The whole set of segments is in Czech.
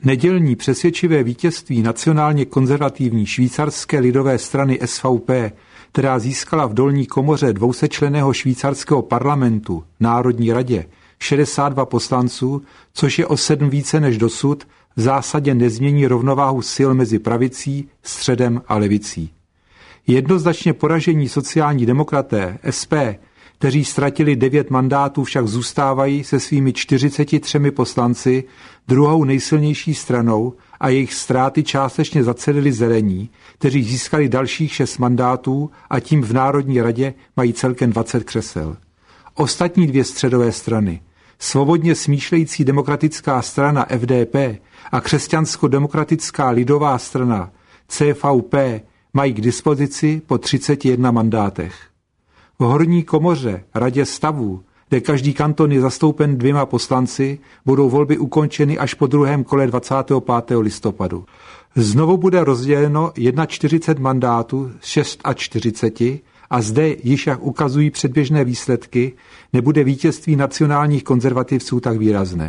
Nedělní přesvědčivé vítězství nacionálně konzervativní švýcarské lidové strany SVP, která získala v dolní komoře 200členného švýcarského parlamentu, Národní radě, 62 poslanců, což je o 7 více než dosud, v zásadě nezmění rovnováhu sil mezi pravicí, středem a levicí. Jednoznačně poražení sociální demokraté, SP, kteří ztratili 9 mandátů, však zůstávají se svými 43 poslanci druhou nejsilnější stranou a jejich ztráty částečně zacelili zelení, kteří získali dalších 6 mandátů a tím v Národní radě mají celkem 20 křesel. Ostatní 2 středové strany, svobodně smýšlející demokratická strana FDP a křesťansko-demokratická lidová strana CVP, mají k dispozici po 31 mandátech. V horní komoře, radě stavů, kde každý kanton je zastoupen 2 poslanci, budou volby ukončeny až po druhém kole 25. listopadu. Znovu bude rozděleno 41 mandátů z 46 a zde již, jak ukazují předběžné výsledky, nebude vítězství nacionálních konzervativců tak výrazné.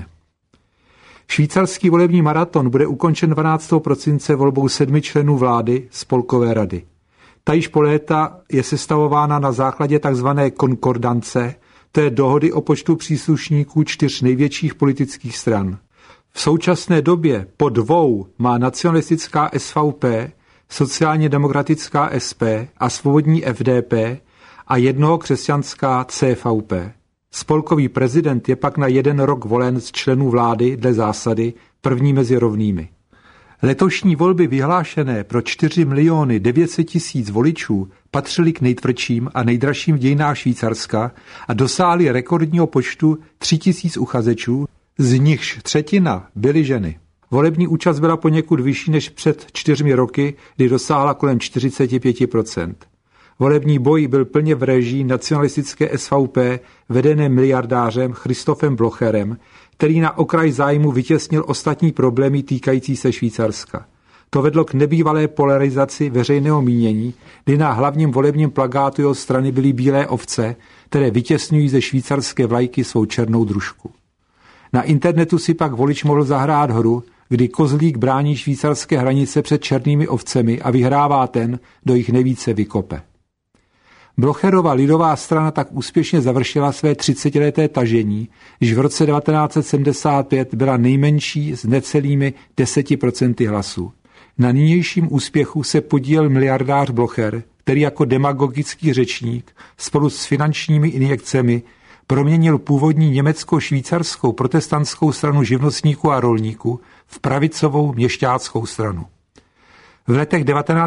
Švýcarský volební maraton bude ukončen 12. prosince volbou 7 členů vlády Spolkové rady. Ta již po léta je sestavována na základě tzv. Konkordance, to je dohody o počtu příslušníků 4 největších politických stran. V současné době po 2 má nacionalistická SVP, sociálně demokratická SP a svobodní FDP a 1 křesťanská CVP. Spolkový prezident je pak na 1 rok volen z členů vlády dle zásady první mezi rovnými. Letošní volby vyhlášené pro 4 900 000 voličů patřily k nejtvrdším a nejdražším v dějinách Švýcarska a dosáhly rekordního počtu 3 000 uchazečů, z nichž 1/3 byly ženy. Volební účast byla poněkud vyšší než před 4 roky, kdy dosáhla kolem 45%. Volební boj byl plně v režii nacionalistické SVP vedené miliardářem Christophem Blocherem, který na okraj zájmu vytěsnil ostatní problémy týkající se Švýcarska. To vedlo k nebývalé polarizaci veřejného mínění, kdy na hlavním volebním plakátu jeho strany byly bílé ovce, které vytěsňují ze švýcarské vlajky svou černou družku. Na internetu si pak volič mohl zahrát hru, kdy kozlík brání švýcarské hranice před černými ovcemi a vyhrává ten, kdo jich nejvíce vykope. Blocherova lidová strana tak úspěšně završila své 30leté tažení, když v roce 1975 byla nejmenší s necelými 10% hlasů. Na nynějším úspěchu se podílel miliardář Blocher, který jako demagogický řečník spolu s finančními injekcemi proměnil původní německo-švýcarskou protestantskou stranu živnostníků a rolníků v pravicovou měšťáckou stranu. V letech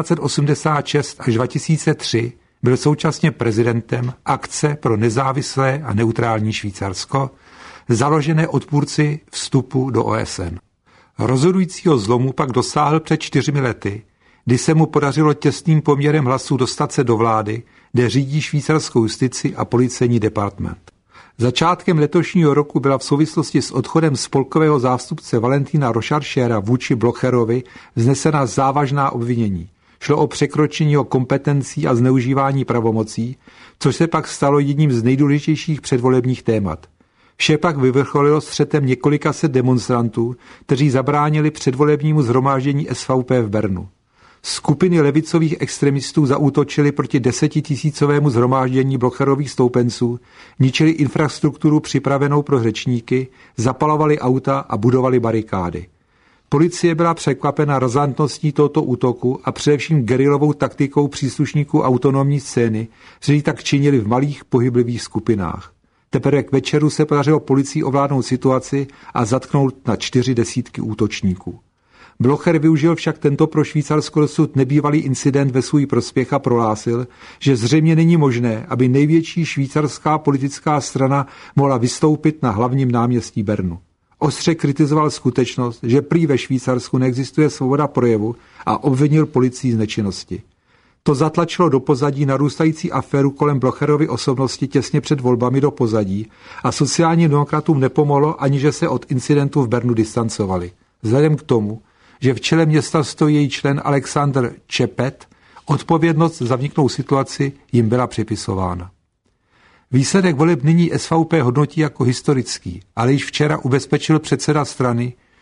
1986 až 2003 byl současně prezidentem Akce pro nezávislé a neutrální Švýcarsko, založené odpůrci vstupu do OSN. Rozhodujícího zlomu pak dosáhl před 4 lety, kdy se mu podařilo těsným poměrem hlasů dostat se do vlády, kde řídí švýcarskou justici a policejní department. Začátkem letošního roku byla v souvislosti s odchodem spolkového zástupce Valentina Rocharchera vůči Blocherovi vznesena závažná obvinění. Šlo o překročení jeho kompetencí a zneužívání pravomocí, což se pak stalo jedním z nejdůležitějších předvolebních témat. Vše pak vyvrcholilo střetem několika set demonstrantů, kteří zabránili předvolebnímu shromáždění SVP v Bernu. Skupiny levicových extremistů zaútočily proti 10 000 shromáždění Blocherových stoupenců, ničili infrastrukturu připravenou pro řečníky, zapalovali auta a budovali barikády. Policie byla překvapena razantností tohoto útoku a především gerilovou taktikou příslušníků autonomní scény, kteří tak činili v malých pohyblivých skupinách. Teprve k večeru se podařilo policii ovládnout situaci a zatknout na 40 útočníků. Blocher využil však tento pro Švýcarsko dosud nebývalý incident ve svůj prospěch a prohlásil, že zřejmě není možné, aby největší švýcarská politická strana mohla vystoupit na hlavním náměstí Bernu. Ostře kritizoval skutečnost, že prý ve Švýcarsku neexistuje svoboda projevu a obvinil policii z nečinnosti. To zatlačilo do pozadí narůstající aféru kolem Blocherovy osobnosti těsně před volbami do pozadí a sociálním demokratům nepomohlo, ani že se od incidentu v Bernu distancovali. Vzhledem k tomu, že v čele města stojí její člen Alexander Čepet, odpovědnost za vzniklou situaci jim byla připisována. Výsledek voleb nyní SVP hodnotí jako historický, ale již včera ubezpečil předseda strany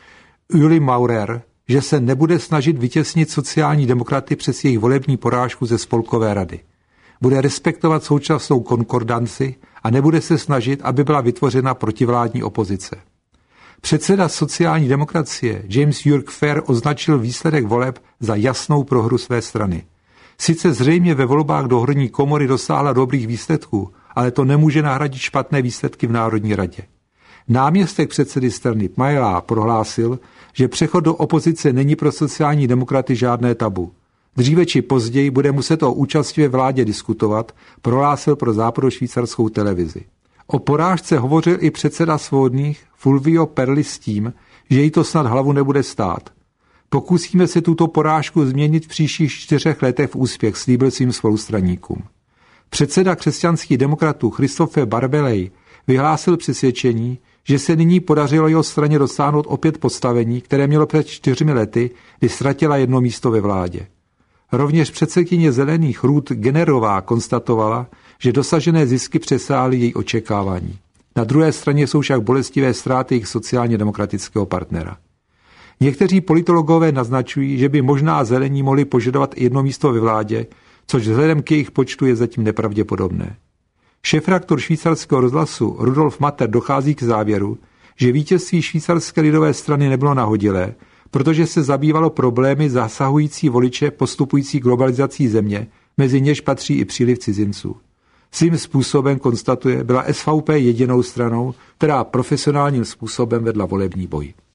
Uli Maurer, že se nebude snažit vytěsnit sociální demokraty přes jejich volební porážku ze spolkové rady. Bude respektovat současnou konkordanci a nebude se snažit, aby byla vytvořena protivládní opozice. Předseda sociální demokracie James Jurk Fair označil výsledek voleb za jasnou prohru své strany. Sice zřejmě ve volbách do horní komory dosáhla dobrých výsledků, ale to nemůže nahradit špatné výsledky v Národní radě. Náměstek předsedy strany Majlá prohlásil, že přechod do opozice není pro sociální demokraty žádné tabu. Dříve či později bude muset o účasti ve vládě diskutovat, prohlásil pro západošvýcarskou televizi. O porážce hovořil i předseda Svobodných Fulvio Perli s tím, že jí to snad hlavu nebude stát. Pokusíme se tuto porážku změnit v příštích 4 letech v úspěch, slíbil svým spolustraníkům. Předseda křesťanských demokratů Christophe Barbelej vyhlásil přesvědčení, že se nyní podařilo jeho straně dosáhnout opět postavení, které mělo před 4 lety, kdy ztratila jedno místo ve vládě. Rovněž předsedkyně Zelených Ruth Generová konstatovala, že dosažené zisky přesáhly její očekávání. Na druhé straně jsou však bolestivé ztráty jejich sociálně demokratického partnera. Někteří politologové naznačují, že by možná Zelení mohli požadovat jedno místo ve vládě, což vzhledem k jejich počtu je zatím nepravděpodobné. Šéfredaktor švýcarského rozhlasu Rudolf Matter dochází k závěru, že vítězství švýcarské lidové strany nebylo nahodilé, protože se zabývalo problémy zasahující voliče postupující globalizací země, mezi něž patří i příliv cizinců. Svým způsobem, konstatuje, byla SVP jedinou stranou, která profesionálním způsobem vedla volební boj.